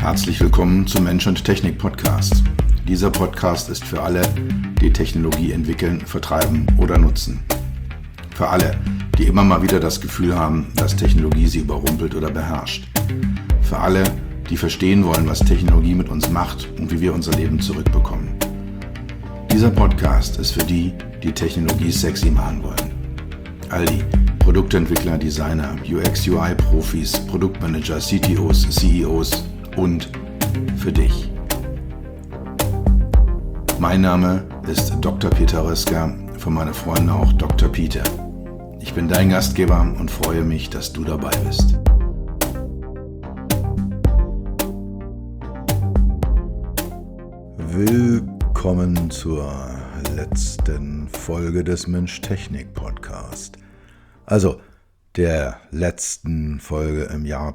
Herzlich willkommen zum Mensch und Technik Podcast. Dieser Podcast ist für alle, die Technologie entwickeln, vertreiben oder nutzen. Für alle, die immer mal wieder das Gefühl haben, dass Technologie sie überrumpelt oder beherrscht. Für alle, die verstehen wollen, was Technologie mit uns macht und wie wir unser Leben zurückbekommen. Dieser Podcast ist für die, die Technologie sexy machen wollen. All die Produktentwickler, Designer, UX-UI-Profis, Produktmanager, CTOs, CEOs und für dich. Mein Name ist Dr. Peter Röska, von meinen Freunden auch Dr. Peter. Ich bin dein Gastgeber und freue mich, dass du dabei bist. Willkommen zur letzten Folge des Mensch-Technik-Podcast. Also der letzten Folge im Jahr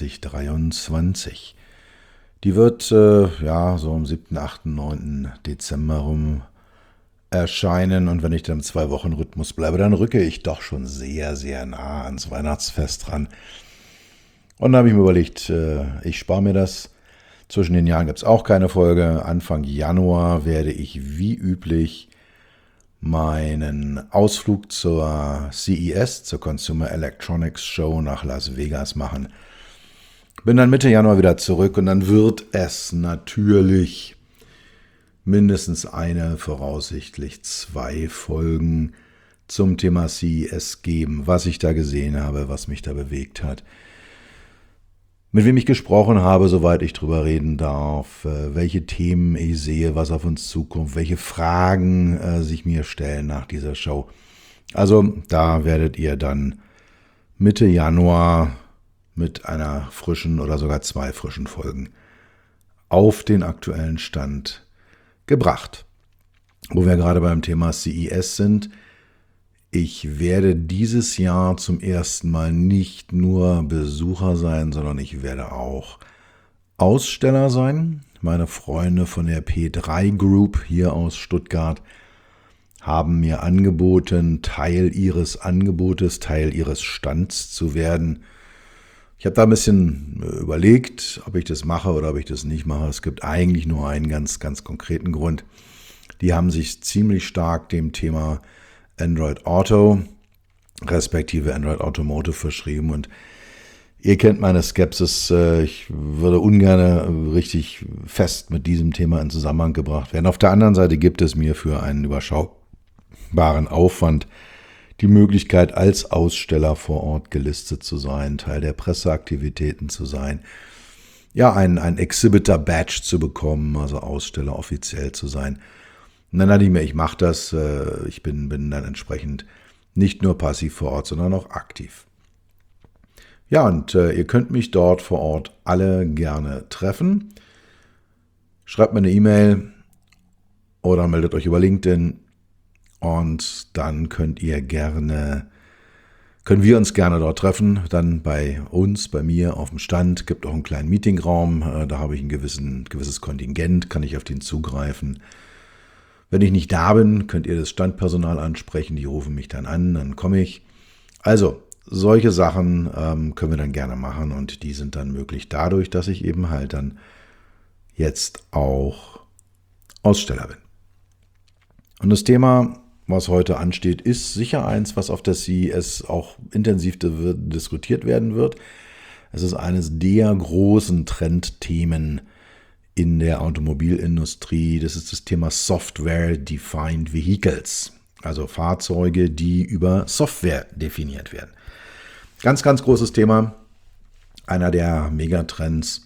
2023. Die wird so am 7., 8., 9. Dezember rum erscheinen. Und wenn ich dann im 2-Wochen-Rhythmus bleibe, dann rücke ich doch schon sehr, sehr nah ans Weihnachtsfest ran. Und da habe ich mir überlegt, ich spare mir das. Zwischen den Jahren gibt es auch keine Folge. Anfang Januar werde ich wie üblich meinen Ausflug zur CES, zur Consumer Electronics Show nach Las Vegas machen. Bin dann Mitte Januar wieder zurück und dann wird es natürlich mindestens eine, voraussichtlich 2 Folgen zum Thema CES geben, was ich da gesehen habe, was mich da bewegt hat. Mit wem ich gesprochen habe, soweit ich drüber reden darf, welche Themen ich sehe, was auf uns zukommt, welche Fragen sich mir stellen nach dieser Show. Also da werdet ihr dann Mitte Januar mit einer frischen oder sogar 2 frischen Folgen auf den aktuellen Stand gebracht. Wo wir gerade beim Thema CES sind, ich werde dieses Jahr zum ersten Mal nicht nur Besucher sein, sondern ich werde auch Aussteller sein. Meine Freunde von der P3 Group hier aus Stuttgart haben mir angeboten, Teil ihres Angebotes, Teil ihres Stands zu werden. Ich habe da ein bisschen überlegt, ob ich das mache oder ob ich das nicht mache. Es gibt eigentlich nur einen ganz, ganz konkreten Grund. Die haben sich ziemlich stark dem Thema Android Auto, respektive Android Automotive verschrieben. Und ihr kennt meine Skepsis. Ich würde ungern richtig fest mit diesem Thema in Zusammenhang gebracht werden. Auf der anderen Seite gibt es mir für einen überschaubaren Aufwand die Möglichkeit, als Aussteller vor Ort gelistet zu sein, Teil der Presseaktivitäten zu sein, ja, ein Exhibitor-Badge zu bekommen, also Aussteller offiziell zu sein. Und dann dachte ich mir, ich mache das, ich bin dann entsprechend nicht nur passiv vor Ort, sondern auch aktiv. Ja, und ihr könnt mich dort vor Ort alle gerne treffen. Schreibt mir eine E-Mail oder meldet euch über LinkedIn und dann können wir uns gerne dort treffen. Dann bei mir auf dem Stand, gibt auch einen kleinen Meetingraum, da habe ich ein gewisses Kontingent, kann ich auf den zugreifen. Wenn ich nicht da bin, könnt ihr das Standpersonal ansprechen, die rufen mich dann an, dann komme ich. Also, solche Sachen können wir dann gerne machen und die sind dann möglich dadurch, dass ich eben halt dann jetzt auch Aussteller bin. Und das Thema, was heute ansteht, ist sicher eins, was auf der CES auch intensiv diskutiert werden wird. Es ist eines der großen Trendthemen in der Automobilindustrie. Das ist das Thema Software-Defined Vehicles, also Fahrzeuge, die über Software definiert werden. Ganz, ganz großes Thema, einer der Megatrends.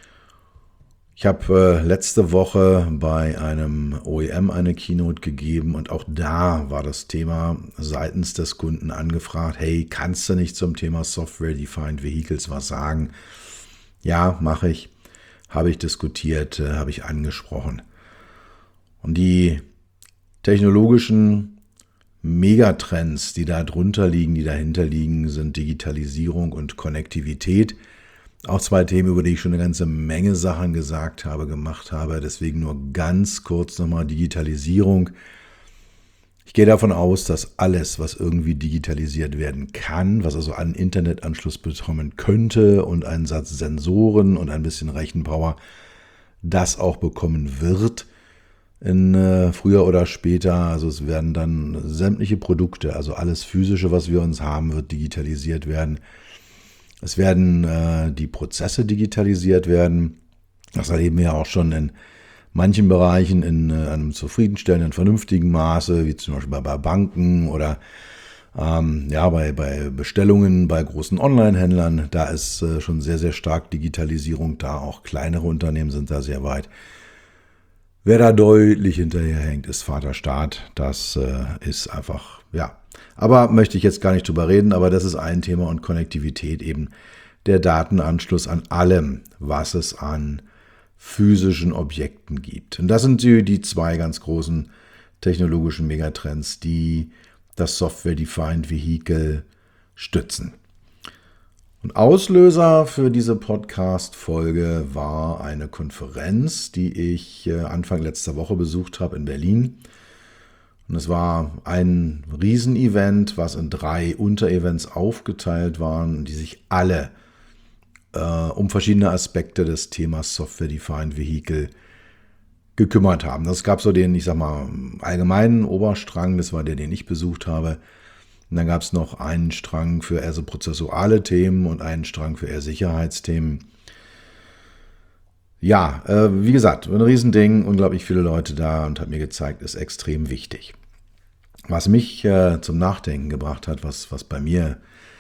Ich habe letzte Woche bei einem OEM eine Keynote gegeben und auch da war das Thema seitens des Kunden angefragt, hey, kannst du nicht zum Thema Software-Defined Vehicles was sagen? Ja, mache ich. Habe ich diskutiert, habe ich angesprochen. Und die technologischen Megatrends, die da drunter liegen, die dahinter liegen, sind Digitalisierung und Konnektivität. Auch 2 Themen, über die ich schon eine ganze Menge Sachen gemacht habe. Deswegen nur ganz kurz nochmal Digitalisierung. Ich gehe davon aus, dass alles, was irgendwie digitalisiert werden kann, was also einen Internetanschluss bekommen könnte und einen Satz Sensoren und ein bisschen Rechenpower, das auch bekommen wird in früher oder später. Also es werden dann sämtliche Produkte, also alles Physische, was wir uns haben, wird digitalisiert werden. Es werden die Prozesse digitalisiert werden. Das erleben wir ja auch schon in manchen Bereichen in einem zufriedenstellenden, vernünftigen Maße, wie zum Beispiel bei Banken oder bei Bestellungen bei großen Online-Händlern. Da ist schon sehr, sehr stark Digitalisierung da. Auch kleinere Unternehmen sind da sehr weit. Wer da deutlich hinterherhängt, ist Vaterstaat. Das ist einfach, ja. Aber möchte ich jetzt gar nicht drüber reden, aber das ist ein Thema und Konnektivität eben der Datenanschluss an allem, was es an physischen Objekten gibt. Und das sind die zwei ganz großen technologischen Megatrends, die das Software-Defined Vehicle stützen. Und Auslöser für diese Podcast-Folge war eine Konferenz, die ich Anfang letzter Woche besucht habe in Berlin. Und es war ein Riesenevent, was in 3 Unterevents aufgeteilt waren, die sich alle um verschiedene Aspekte des Themas Software-Defined Vehicle gekümmert haben. Das gab so den, ich sag mal, allgemeinen Oberstrang, das war der, den ich besucht habe. Und dann gab es noch einen Strang für eher so prozessuale Themen und einen Strang für eher Sicherheitsthemen. Ja, wie gesagt, ein Riesending, unglaublich viele Leute da und hat mir gezeigt, ist extrem wichtig. Was mich zum Nachdenken gebracht hat, was bei mir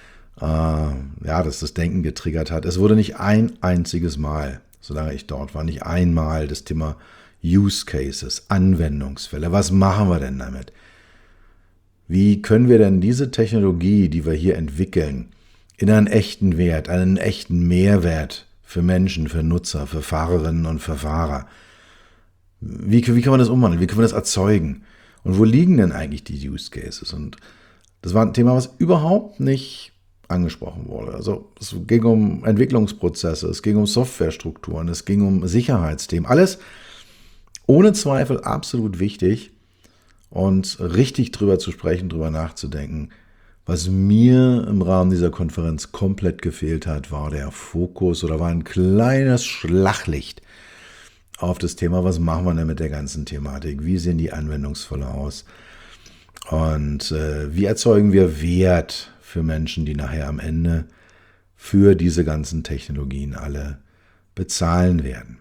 das Denken getriggert hat. Es wurde nicht ein einziges Mal, solange ich dort war, nicht einmal das Thema Use Cases, Anwendungsfälle. Was machen wir denn damit? Wie können wir denn diese Technologie, die wir hier entwickeln, in einen echten Wert, einen echten Mehrwert für Menschen, für Nutzer, für Fahrerinnen und für Fahrer, wie kann man das umwandeln? Wie können wir das erzeugen? Und wo liegen denn eigentlich die Use Cases? Und das war ein Thema, was überhaupt nicht angesprochen wurde. Also es ging um Entwicklungsprozesse, es ging um Softwarestrukturen, es ging um Sicherheitsthemen. Alles ohne Zweifel absolut wichtig und richtig drüber zu sprechen, drüber nachzudenken. Was mir im Rahmen dieser Konferenz komplett gefehlt hat, war der Fokus oder war ein kleines Schlaglicht auf das Thema, was machen wir denn mit der ganzen Thematik? Wie sehen die Anwendungsfälle aus? Und wie erzeugen wir Wert für Menschen, die nachher am Ende für diese ganzen Technologien alle bezahlen werden?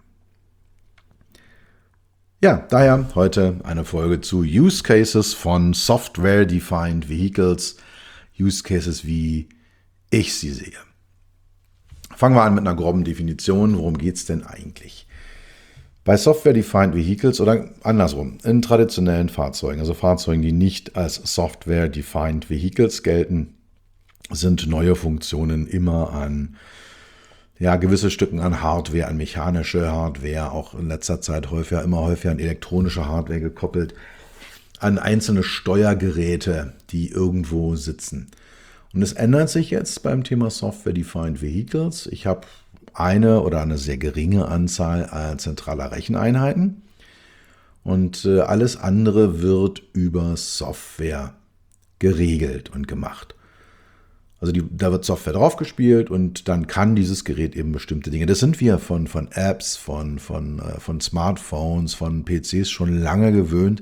Ja, daher heute eine Folge zu Use Cases von Software-Defined Vehicles. Use Cases, wie ich sie sehe. Fangen wir an mit einer groben Definition. Worum geht es denn eigentlich? Bei Software-Defined Vehicles oder andersrum, in traditionellen Fahrzeugen, also Fahrzeugen, die nicht als Software-Defined Vehicles gelten, sind neue Funktionen immer an gewisse Stücken an Hardware, an mechanische Hardware, auch in letzter Zeit immer häufiger an elektronische Hardware gekoppelt, an einzelne Steuergeräte, die irgendwo sitzen. Und es ändert sich jetzt beim Thema Software-Defined Vehicles. Ich habe eine sehr geringe Anzahl zentraler Recheneinheiten und alles andere wird über Software geregelt und gemacht. Also da wird Software draufgespielt und dann kann dieses Gerät eben bestimmte Dinge. Das sind wir von Apps, von Smartphones, von PCs schon lange gewöhnt.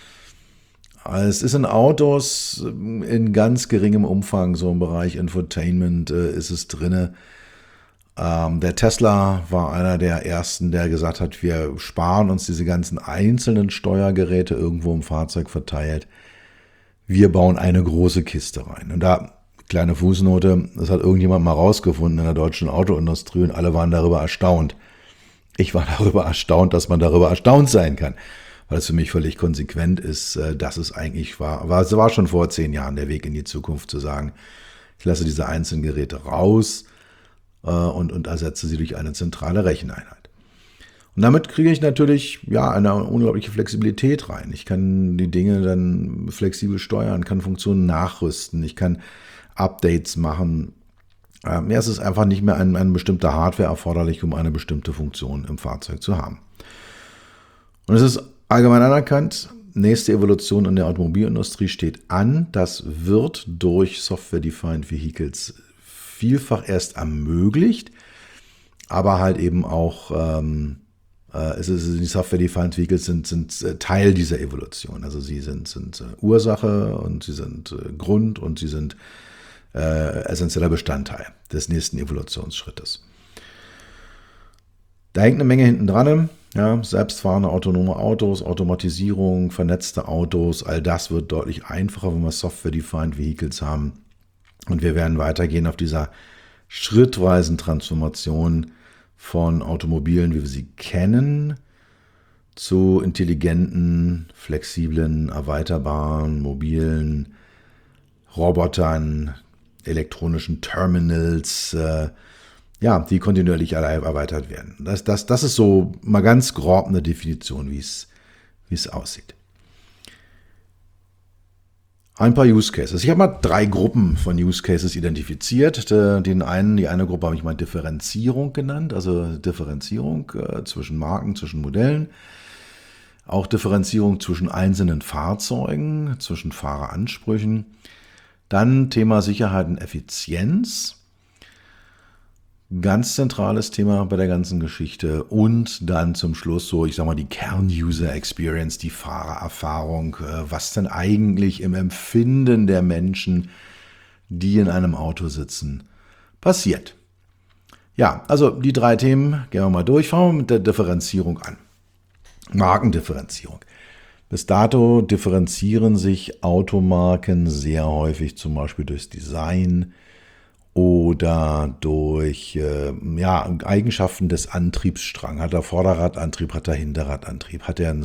Es ist in Autos in ganz geringem Umfang, so im Bereich Infotainment ist es drin. Der Tesla war einer der ersten, der gesagt hat, wir sparen uns diese ganzen einzelnen Steuergeräte irgendwo im Fahrzeug verteilt. Wir bauen eine große Kiste rein. Und da, kleine Fußnote, das hat irgendjemand mal rausgefunden in der deutschen Autoindustrie und alle waren darüber erstaunt. Ich war darüber erstaunt, dass man darüber erstaunt sein kann, weil es für mich völlig konsequent ist, dass es eigentlich es war schon vor 10 Jahren der Weg in die Zukunft zu sagen, ich lasse diese einzelnen Geräte raus und ersetze sie durch eine zentrale Recheneinheit. Und damit kriege ich natürlich eine unglaubliche Flexibilität rein. Ich kann die Dinge dann flexibel steuern, kann Funktionen nachrüsten, ich kann Updates machen. Es ist einfach nicht mehr eine bestimmte Hardware erforderlich, um eine bestimmte Funktion im Fahrzeug zu haben. Und es ist allgemein anerkannt, nächste Evolution in der Automobilindustrie steht an. Das wird durch Software-Defined Vehicles vielfach erst ermöglicht, aber halt eben auch die Software-Defined Vehicles sind Teil dieser Evolution. Also sie sind Ursache und sie sind Grund und sie sind essentieller Bestandteil des nächsten Evolutionsschrittes. Da hängt eine Menge hinten dran. Ja, selbstfahrende autonome Autos, Automatisierung, vernetzte Autos, all das wird deutlich einfacher, wenn wir Software-Defined Vehicles haben. Und wir werden weitergehen auf dieser schrittweisen Transformation von Automobilen, wie wir sie kennen, zu intelligenten, flexiblen, erweiterbaren, mobilen Robotern, elektronischen Terminals, die kontinuierlich erweitert werden. Das ist so mal ganz grob eine Definition, wie es aussieht. Ein paar Use Cases. Ich habe mal 3 Gruppen von Use Cases identifiziert. Die eine Gruppe habe ich mal Differenzierung genannt, also Differenzierung zwischen Marken, zwischen Modellen. Auch Differenzierung zwischen einzelnen Fahrzeugen, zwischen Fahreransprüchen. Dann Thema Sicherheit und Effizienz. Ganz zentrales Thema bei der ganzen Geschichte. Und dann zum Schluss die Kern-User-Experience, die Fahrererfahrung. Was denn eigentlich im Empfinden der Menschen, die in einem Auto sitzen, passiert. Ja, also die 3 Themen gehen wir mal durch. Fangen wir mit der Differenzierung an. Markendifferenzierung. Bis dato differenzieren sich Automarken sehr häufig zum Beispiel durchs Design oder durch Eigenschaften des Antriebsstrangs. Hat er Vorderradantrieb, hat er Hinterradantrieb? Hat er einen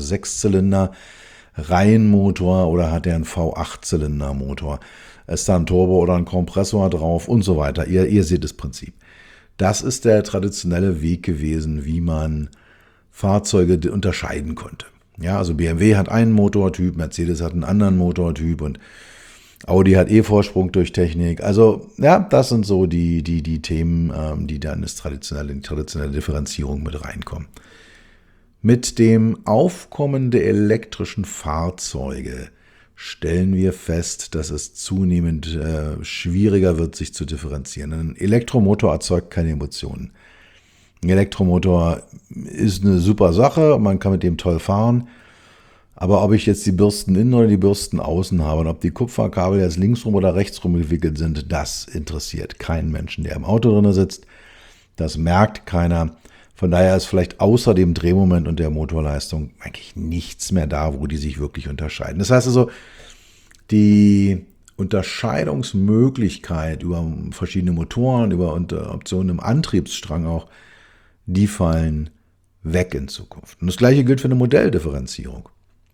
6-Zylinder-Reihenmotor oder hat er einen V8-Zylinder-Motor? Ist da ein Turbo oder ein Kompressor drauf und so weiter? Ihr seht das Prinzip. Das ist der traditionelle Weg gewesen, wie man Fahrzeuge unterscheiden konnte. Ja, also BMW hat einen Motortyp, Mercedes hat einen anderen Motortyp und Audi hat Vorsprung durch Technik. Also ja, das sind so die Themen, die dann in die traditionelle Differenzierung mit reinkommen. Mit dem Aufkommen der elektrischen Fahrzeuge stellen wir fest, dass es zunehmend schwieriger wird, sich zu differenzieren. Ein Elektromotor erzeugt keine Emotionen. Ein Elektromotor ist eine super Sache, man kann mit dem toll fahren. Aber ob ich jetzt die Bürsten innen oder die Bürsten außen habe und ob die Kupferkabel jetzt linksrum oder rechtsrum gewickelt sind, das interessiert keinen Menschen, der im Auto drin sitzt. Das merkt keiner. Von daher ist vielleicht außer dem Drehmoment und der Motorleistung eigentlich nichts mehr da, wo die sich wirklich unterscheiden. Das heißt also, die Unterscheidungsmöglichkeit über verschiedene Motoren, über Optionen im Antriebsstrang auch, die fallen weg in Zukunft. Und das Gleiche gilt für eine Modelldifferenzierung.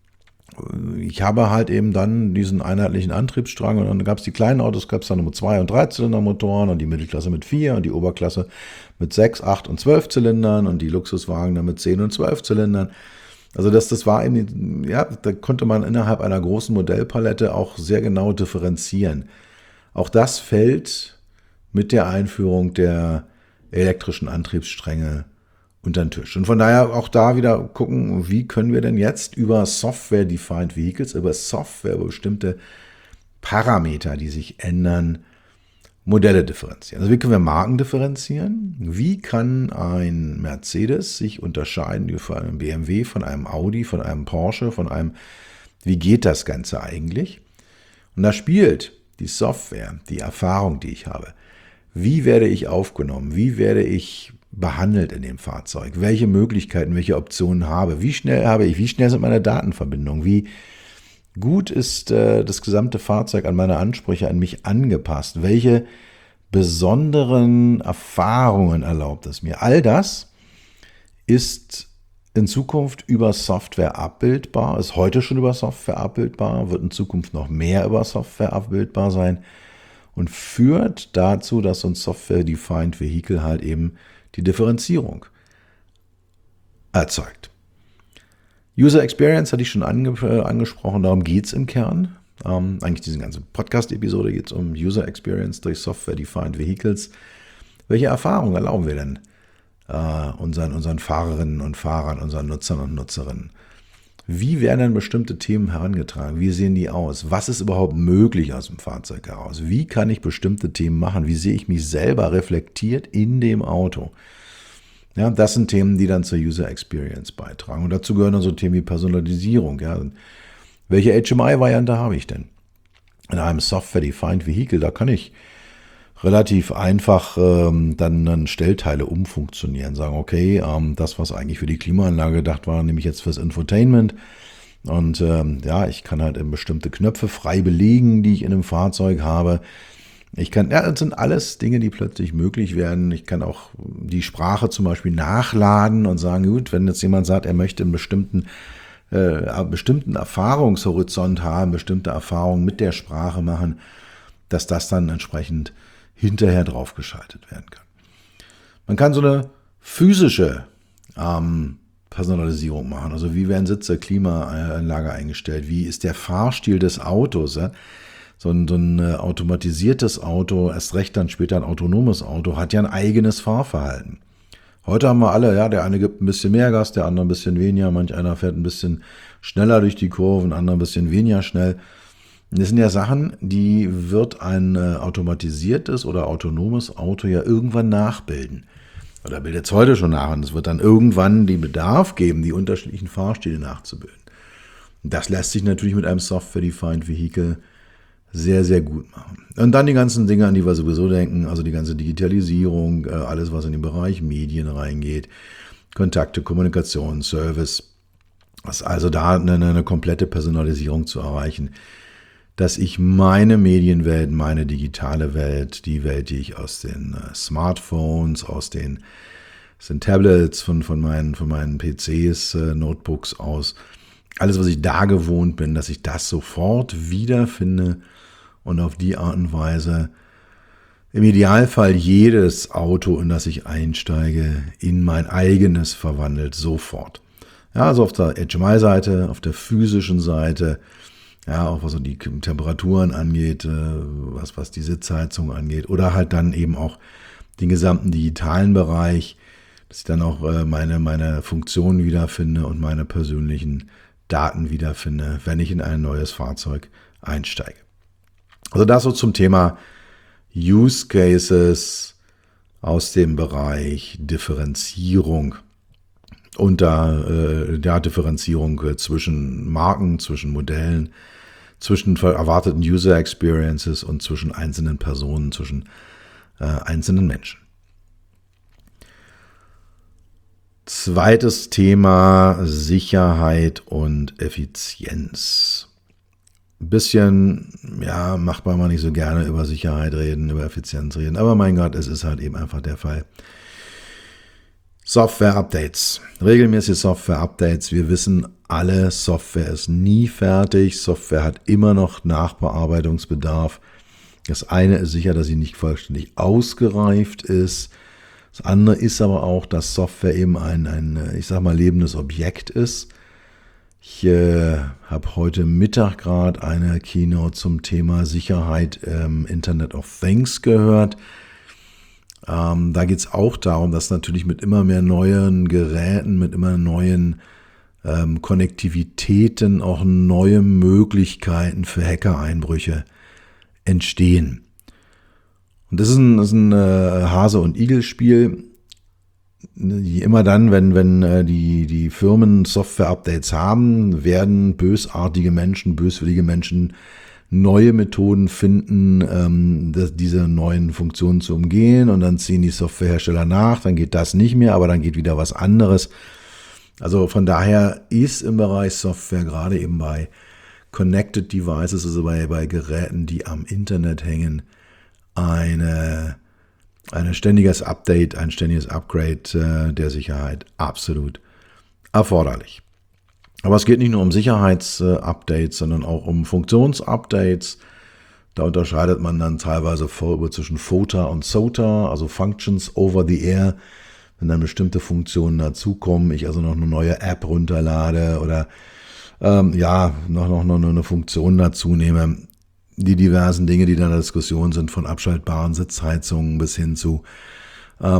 Ich habe halt eben dann diesen einheitlichen Antriebsstrang und dann gab es die kleinen Autos, gab es dann mit 2- und 3-Zylinder-Motoren und die Mittelklasse mit 4 und die Oberklasse mit 6, 8 und 12 Zylindern und die Luxuswagen dann mit 10 und 12 Zylindern. Also das war eben, ja, da konnte man innerhalb einer großen Modellpalette auch sehr genau differenzieren. Auch das fällt mit der Einführung der elektrischen Antriebsstränge unter den Tisch. Und von daher auch da wieder gucken, wie können wir denn jetzt über Software-Defined Vehicles, über Software, über bestimmte Parameter, die sich ändern, Modelle differenzieren. Also wie können wir Marken differenzieren? Wie kann ein Mercedes sich unterscheiden von einem BMW, von einem Audi, von einem Porsche, wie geht das Ganze eigentlich? Und da spielt die Software, die Erfahrung, die ich habe. Wie werde ich aufgenommen? Wie werde ich behandelt in dem Fahrzeug? Welche Möglichkeiten, welche Optionen habe? Wie schnell sind meine Datenverbindungen? Wie gut ist das gesamte Fahrzeug an meine Ansprüche, an mich angepasst? Welche besonderen Erfahrungen erlaubt es mir? All das ist in Zukunft über Software abbildbar, ist heute schon über Software abbildbar, wird in Zukunft noch mehr über Software abbildbar sein und führt dazu, dass uns Software-Defined Vehicle halt eben die Differenzierung erzeugt. User Experience hatte ich schon angesprochen, darum geht es im Kern. Eigentlich diese ganze Podcast-Episode geht es um User Experience durch Software-Defined Vehicles. Welche Erfahrungen erlauben wir denn unseren Fahrerinnen und Fahrern, unseren Nutzern und Nutzerinnen? Wie werden denn bestimmte Themen herangetragen? Wie sehen die aus? Was ist überhaupt möglich aus dem Fahrzeug heraus? Wie kann ich bestimmte Themen machen? Wie sehe ich mich selber reflektiert in dem Auto? Ja, das sind Themen, die dann zur User Experience beitragen. Und dazu gehören dann so Themen wie Personalisierung. Ja. Welche HMI-Variante habe ich denn? In einem Software-Defined Vehicle, da kann ich relativ einfach dann Stellteile umfunktionieren. Sagen, okay, das, was eigentlich für die Klimaanlage gedacht war, nehme ich jetzt fürs Infotainment. Und ich kann halt eben bestimmte Knöpfe frei belegen, die ich in einem Fahrzeug habe. Das sind alles Dinge, die plötzlich möglich werden. Ich kann auch die Sprache zum Beispiel nachladen und sagen, gut, wenn jetzt jemand sagt, er möchte einen bestimmten Erfahrungshorizont haben, bestimmte Erfahrungen mit der Sprache machen, dass das dann entsprechend hinterher draufgeschaltet werden kann. Man kann so eine physische Personalisierung machen. Also wie werden Sitze, Klimaanlage eingestellt? Wie ist der Fahrstil des Autos? Ja? So ein automatisiertes Auto, erst recht dann später ein autonomes Auto, hat ja ein eigenes Fahrverhalten. Heute haben wir alle, ja, der eine gibt ein bisschen mehr Gas, der andere ein bisschen weniger, manch einer fährt ein bisschen schneller durch die Kurven, andere ein bisschen weniger schnell. Das sind ja Sachen, die wird ein automatisiertes oder autonomes Auto ja irgendwann nachbilden. Oder bildet es heute schon nach und es wird dann irgendwann den Bedarf geben, die unterschiedlichen Fahrstile nachzubilden. Und das lässt sich natürlich mit einem Software-Defined Vehicle sehr, sehr gut machen. Und dann die ganzen Dinge, an die wir sowieso denken, also die ganze Digitalisierung, alles, was in den Bereich Medien reingeht, Kontakte, Kommunikation, Service, also da eine komplette Personalisierung zu erreichen, dass ich meine Medienwelt, meine digitale Welt, die Welt, die ich aus den Smartphones, aus den Tablets, von meinen PCs, Notebooks aus, alles, was ich da gewohnt bin, dass ich das sofort wiederfinde und auf die Art und Weise im Idealfall jedes Auto, in das ich einsteige, in mein eigenes verwandelt, sofort. Ja, also auf der HMI-Seite, auf der physischen Seite, ja, auch was so die Temperaturen angeht, was die Sitzheizung angeht, oder halt dann eben auch den gesamten digitalen Bereich, dass ich dann auch meine Funktionen wiederfinde und meine persönlichen Daten wiederfinde, wenn ich in ein neues Fahrzeug einsteige. Also das so zum Thema Use Cases aus dem Bereich Differenzierung. Und Differenzierung zwischen Marken, zwischen Modellen, zwischen erwarteten User Experiences und zwischen einzelnen Personen, zwischen einzelnen Menschen. Zweites Thema: Sicherheit und Effizienz. Ein bisschen, ja, macht man mal nicht so gerne über Sicherheit reden, über Effizienz reden, aber mein Gott, es ist halt eben einfach der Fall. Software-Updates, regelmäßige Software-Updates. Wir wissen alle, Software ist nie fertig. Software hat immer noch Nachbearbeitungsbedarf. Das eine ist sicher, dass sie nicht vollständig ausgereift ist. Das andere ist aber auch, dass Software eben ein lebendes Objekt ist. Ich habe heute Mittag gerade eine Keynote zum Thema Sicherheit im Internet of Things gehört. Da geht es auch darum, dass natürlich mit immer mehr neuen Geräten, mit immer neuen Konnektivitäten auch neue Möglichkeiten für Hackereinbrüche entstehen. Und das ist ein Hase- und Igel-Spiel. Immer dann, wenn die Firmen Software-Updates haben, werden böswillige Menschen neue Methoden finden, diese neuen Funktionen zu umgehen, und dann ziehen die Softwarehersteller nach, dann geht das nicht mehr, aber dann geht wieder was anderes. Also von daher ist im Bereich Software, gerade eben bei Connected Devices, also bei Geräten, die am Internet hängen, ein ständiges Update, ein ständiges Upgrade der Sicherheit absolut erforderlich. Aber es geht nicht nur um Sicherheitsupdates, sondern auch um Funktionsupdates. Da unterscheidet man dann teilweise zwischen FOTA und SOTA, also Functions over the Air. Wenn dann bestimmte Funktionen dazukommen, ich also noch eine neue App runterlade oder noch eine Funktion dazu nehme. Die diversen Dinge, die da in der Diskussion sind, von abschaltbaren Sitzheizungen bis hin zu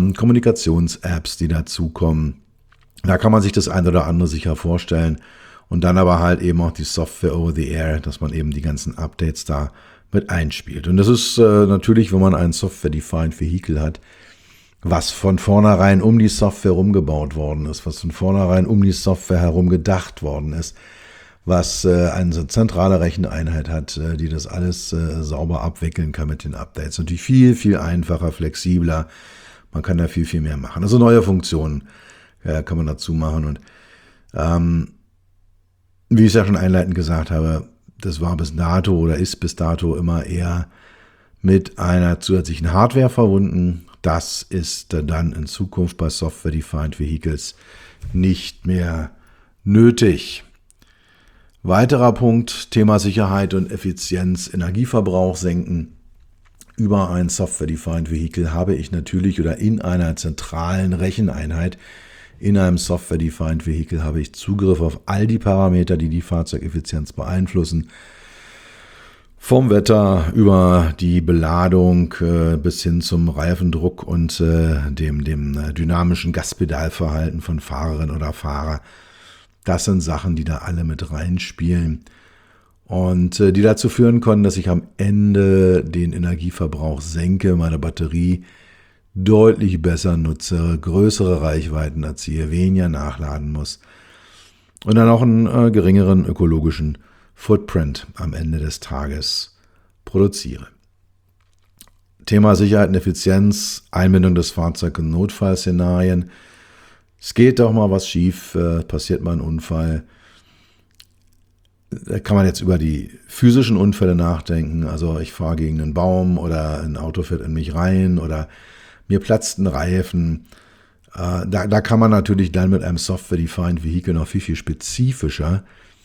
Kommunikations-Apps, die dazukommen. Da kann man sich das ein oder andere sicher vorstellen. Und dann aber halt eben auch die Software over the air, dass man eben die ganzen Updates da mit einspielt. Und das ist natürlich, wenn man ein Software-Defined Vehicle hat, was von vornherein um die Software rumgebaut worden ist, was von vornherein um die Software herum gedacht worden ist, was eine zentrale Recheneinheit hat, die das alles sauber abwickeln kann mit den Updates. Natürlich viel, viel einfacher, flexibler. Man kann da viel, viel mehr machen. Also neue Funktionen kann man dazu machen. Und wie ich es ja schon einleitend gesagt habe, das war bis dato oder ist bis dato immer eher mit einer zusätzlichen Hardware verbunden. Das ist dann in Zukunft bei Software-Defined Vehicles nicht mehr nötig. Weiterer Punkt, Thema Sicherheit und Effizienz, Energieverbrauch senken. Über ein Software-Defined Vehicle habe ich natürlich oder in einer zentralen Recheneinheit, in einem Software-Defined Vehicle habe ich Zugriff auf all die Parameter, die die Fahrzeugeffizienz beeinflussen. Vom Wetter über die Beladung bis hin zum Reifendruck und dem dynamischen Gaspedalverhalten von Fahrerin oder Fahrer. Das sind Sachen, die da alle mit reinspielen und die dazu führen können, dass ich am Ende den Energieverbrauch senke, meine Batterie deutlich besser nutze, größere Reichweiten erziehe, weniger nachladen muss und dann auch einen geringeren ökologischen Footprint am Ende des Tages produziere. Thema Sicherheit und Effizienz, Einbindung des Fahrzeugs in Notfallszenarien. Es geht doch mal was schief, passiert mal ein Unfall. Da kann man jetzt über die physischen Unfälle nachdenken. Also ich fahre gegen einen Baum oder ein Auto fährt in mich rein oder mir platzt ein Reifen. Da kann man natürlich dann mit einem Software-Defined Vehicle noch viel, viel spezifischer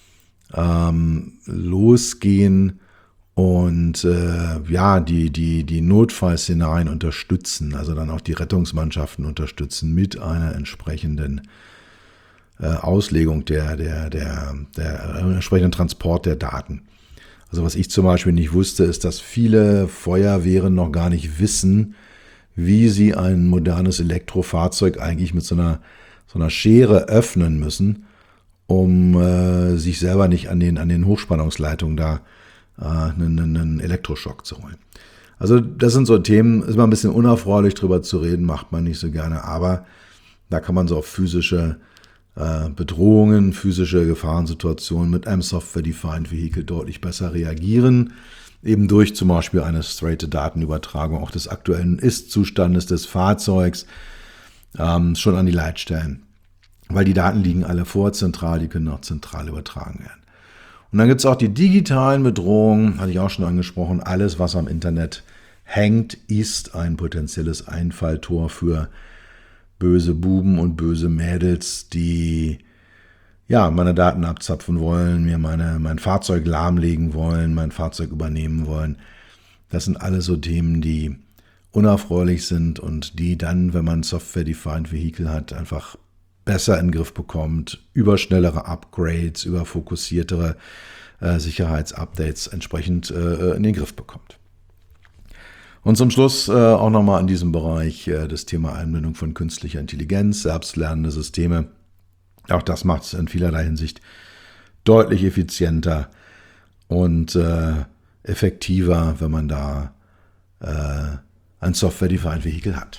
losgehen und die Notfallszenarien unterstützen, also dann auch die Rettungsmannschaften unterstützen mit einer entsprechenden Auslegung der entsprechenden Transport der Daten. Also was ich zum Beispiel nicht wusste, ist, dass viele Feuerwehren noch gar nicht wissen, wie sie ein modernes Elektrofahrzeug eigentlich mit so einer Schere öffnen müssen, um sich selber nicht an den Hochspannungsleitungen da einen Elektroschock zu holen. Also das sind so Themen, ist mal ein bisschen unerfreulich drüber zu reden, macht man nicht so gerne, aber da kann man so auf physische Bedrohungen, physische Gefahrensituationen mit einem Software-Defined Vehicle deutlich besser reagieren, eben durch zum Beispiel eine straighte Datenübertragung auch des aktuellen Ist-Zustandes des Fahrzeugs schon an die Leitstellen. Weil die Daten liegen alle vor zentral, die können auch zentral übertragen werden. Und dann gibt es auch die digitalen Bedrohungen, hatte ich auch schon angesprochen. Alles, was am Internet hängt, ist ein potenzielles Einfalltor für böse Buben und böse Mädels, die meine Daten abzapfen wollen, mir mein Fahrzeug lahmlegen wollen, mein Fahrzeug übernehmen wollen. Das sind alles so Themen, die unerfreulich sind und die dann, wenn man Software-Defined Vehicle hat, einfach besser in den Griff bekommt, über schnellere Upgrades, über fokussiertere Sicherheitsupdates entsprechend in den Griff bekommt. Und zum Schluss auch nochmal in diesem Bereich das Thema Einbindung von künstlicher Intelligenz, selbstlernende Systeme. Auch das macht es in vielerlei Hinsicht deutlich effizienter und effektiver, wenn man da ein Software-Defined Vehicle hat.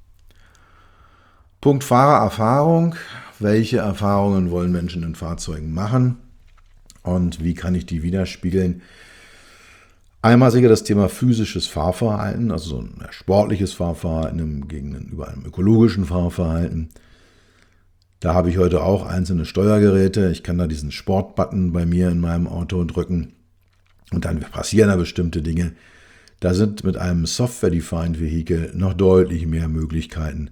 Punkt Fahrererfahrung. Welche Erfahrungen wollen Menschen in Fahrzeugen machen und wie kann ich die widerspiegeln? Einmal sicher das Thema physisches Fahrverhalten, also so ein sportliches Fahrverhalten gegenüber einem ökologischen Fahrverhalten. Da habe ich heute auch einzelne Steuergeräte. Ich kann da diesen Sportbutton bei mir in meinem Auto drücken und dann passieren da bestimmte Dinge. Da sind mit einem Software-Defined Vehicle noch deutlich mehr Möglichkeiten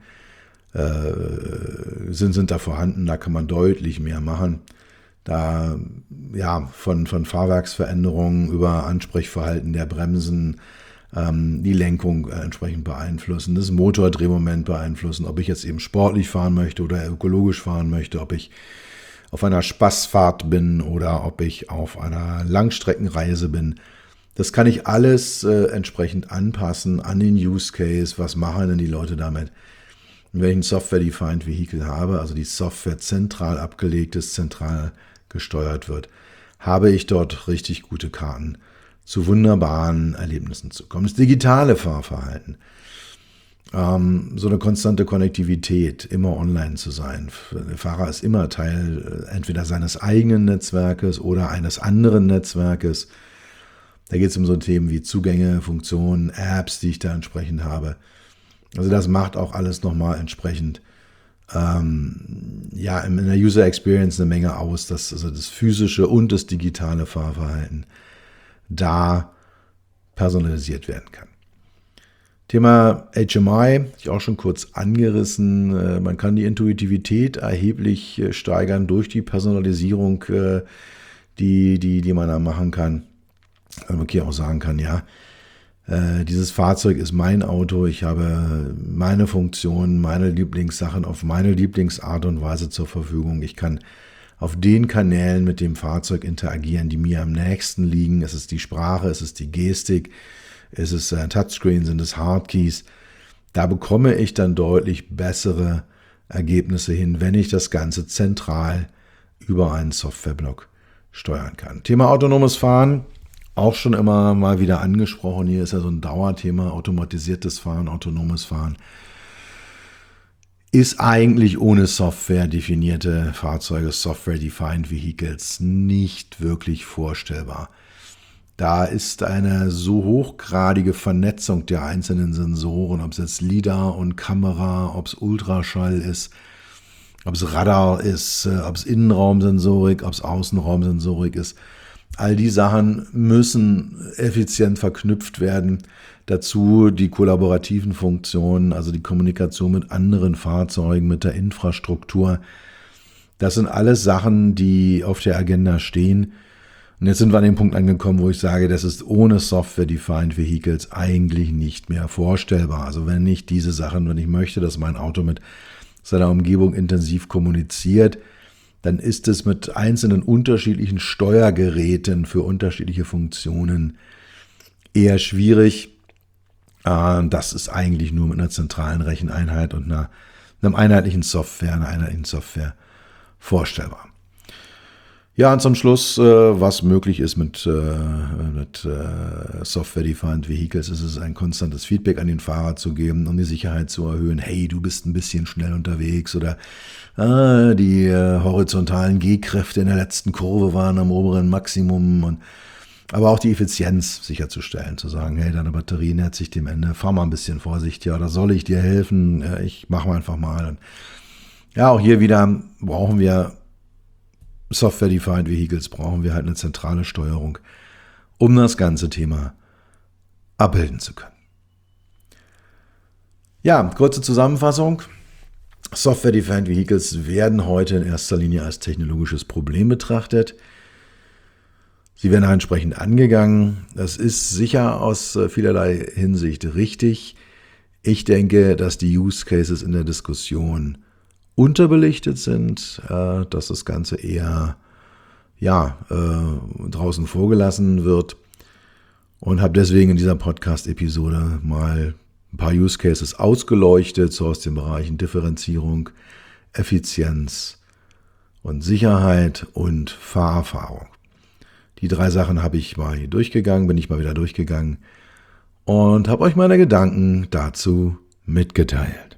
sind da vorhanden, da kann man deutlich mehr machen. Da von Fahrwerksveränderungen über Ansprechverhalten der Bremsen, die Lenkung entsprechend beeinflussen, das Motordrehmoment beeinflussen, ob ich jetzt eben sportlich fahren möchte oder ökologisch fahren möchte, ob ich auf einer Spaßfahrt bin oder ob ich auf einer Langstreckenreise bin. Das kann ich alles entsprechend anpassen an den Use Case. Was machen denn die Leute damit? Und wenn ich ein Software-Defined Vehicle habe, also die Software zentral abgelegt ist, zentral gesteuert wird, habe ich dort richtig gute Karten, zu wunderbaren Erlebnissen zu kommen. Das digitale Fahrverhalten, so eine konstante Konnektivität, immer online zu sein. Der Fahrer ist immer Teil entweder seines eigenen Netzwerkes oder eines anderen Netzwerkes. Da geht es um so Themen wie Zugänge, Funktionen, Apps, die ich da entsprechend habe. Also das macht auch alles nochmal entsprechend in der User Experience eine Menge aus, dass also das physische und das digitale Fahrverhalten da personalisiert werden kann. Thema HMI, ich auch schon kurz angerissen. Man kann die Intuitivität erheblich steigern durch die Personalisierung, die man da machen kann. Also man hier auch sagen kann, ja, dieses Fahrzeug ist mein Auto, ich habe meine Funktionen, meine Lieblingssachen auf meine Lieblingsart und Weise zur Verfügung. Ich kann auf den Kanälen mit dem Fahrzeug interagieren, die mir am nächsten liegen. Es ist die Sprache, es ist die Gestik, es ist Touchscreen, sind es Hardkeys. Da bekomme ich dann deutlich bessere Ergebnisse hin, wenn ich das Ganze zentral über einen Softwareblock steuern kann. Thema autonomes Fahren, auch schon immer mal wieder angesprochen. Hier ist ja so ein Dauerthema, automatisiertes Fahren, autonomes Fahren. Ist eigentlich ohne Software definierte Fahrzeuge, Software-Defined Vehicles, nicht wirklich vorstellbar. Da ist eine so hochgradige Vernetzung der einzelnen Sensoren, ob es jetzt LiDAR und Kamera, ob es Ultraschall ist, ob es Radar ist, ob es Innenraumsensorik, ob es Außenraumsensorik ist. All die Sachen müssen effizient verknüpft werden. Dazu die kollaborativen Funktionen, also die Kommunikation mit anderen Fahrzeugen, mit der Infrastruktur. Das sind alles Sachen, die auf der Agenda stehen. Und jetzt sind wir an dem Punkt angekommen, wo ich sage, das ist ohne Software-Defined Vehicles eigentlich nicht mehr vorstellbar. Also wenn ich diese Sachen, wenn ich möchte, dass mein Auto mit seiner Umgebung intensiv kommuniziert, dann ist es mit einzelnen unterschiedlichen Steuergeräten für unterschiedliche Funktionen eher schwierig. Das ist eigentlich nur mit einer zentralen Recheneinheit und einer einheitlichen Software vorstellbar. Ja, und zum Schluss, was möglich ist mit Software-Defined Vehicles, ist es ein konstantes Feedback an den Fahrer zu geben, um die Sicherheit zu erhöhen. Hey, du bist ein bisschen schnell unterwegs oder die horizontalen G-Kräfte in der letzten Kurve waren am oberen Maximum. Aber auch die Effizienz sicherzustellen, zu sagen, hey, deine Batterie nähert sich dem Ende, fahr mal ein bisschen vorsichtiger oder soll ich dir helfen? Ich mach mal einfach mal. Und ja, auch hier wieder brauchen wir Software-Defined Vehicles, brauchen wir halt eine zentrale Steuerung, um das ganze Thema abbilden zu können. Ja, kurze Zusammenfassung. Software-Defined Vehicles werden heute in erster Linie als technologisches Problem betrachtet. Sie werden entsprechend angegangen. Das ist sicher aus vielerlei Hinsicht richtig. Ich denke, dass die Use Cases in der Diskussion unterbelichtet sind, dass das Ganze eher draußen vorgelassen wird und habe deswegen in dieser Podcast-Episode mal ein paar Use Cases ausgeleuchtet, so aus den Bereichen Differenzierung, Effizienz und Sicherheit und Fahrerfahrung. Die 3 Sachen bin ich mal wieder durchgegangen und habe euch meine Gedanken dazu mitgeteilt.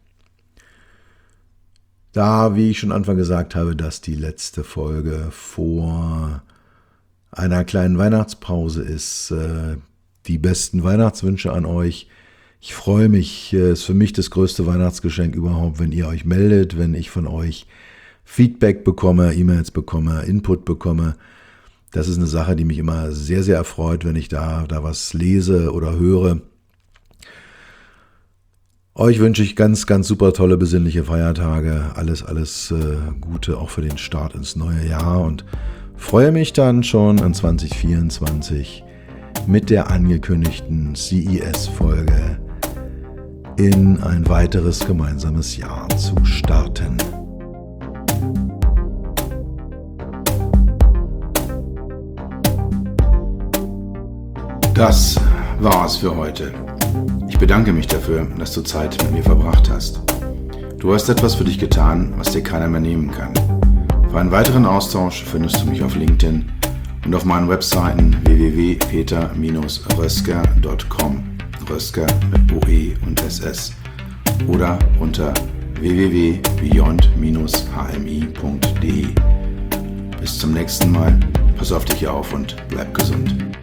Da, wie ich schon Anfang gesagt habe, dass die letzte Folge vor einer kleinen Weihnachtspause ist, die besten Weihnachtswünsche an euch. Ich freue mich, es ist für mich das größte Weihnachtsgeschenk überhaupt, wenn ihr euch meldet, wenn ich von euch Feedback bekomme, E-Mails bekomme, Input bekomme. Das ist eine Sache, die mich immer sehr, sehr erfreut, wenn ich da was lese oder höre. Euch wünsche ich ganz, ganz super tolle, besinnliche Feiertage. Alles Gute auch für den Start ins neue Jahr und freue mich dann schon in 2024 mit der angekündigten CES-Folge in ein weiteres gemeinsames Jahr zu starten. Das war's für heute. Ich bedanke mich dafür, dass du Zeit mit mir verbracht hast. Du hast etwas für dich getan, was dir keiner mehr nehmen kann. Für einen weiteren Austausch findest du mich auf LinkedIn und auf meinen Webseiten www.peter-rösker.com, Rösker mit OE und SS, oder unter www.beyond-hmi.de. Bis zum nächsten Mal, pass auf dich auf und bleib gesund.